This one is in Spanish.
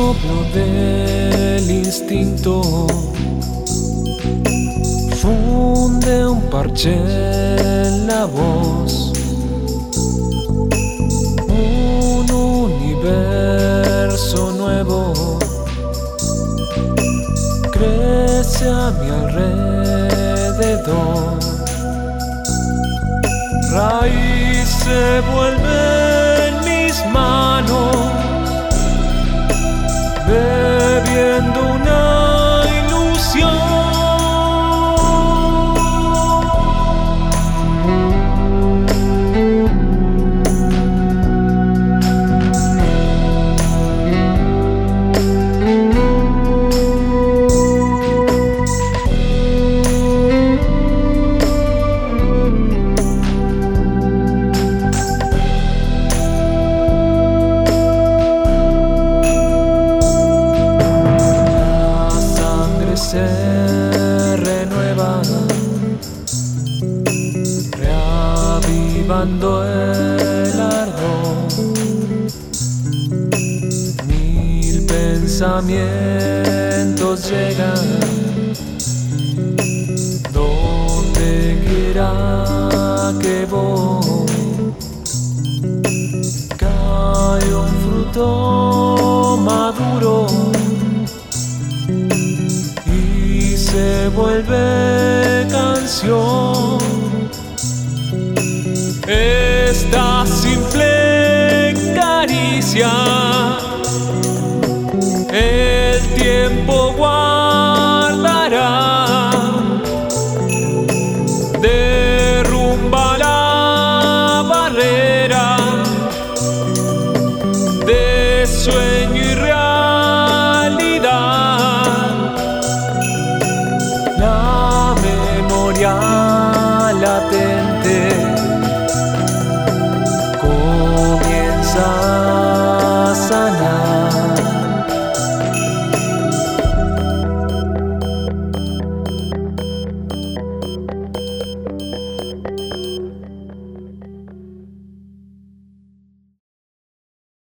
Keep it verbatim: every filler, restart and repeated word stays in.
soplo del instinto funde un parche en la voz, un universo nuevo crece a mi alrededor. Raíz se vuelve en mis manos, bebiendo una ilusión. Se renueva, reavivando el ardor. Mil pensamientos llegan, donde quiera que voy, cae un fruto maduro se vuelve canción. Esta simple caricia, el tiempo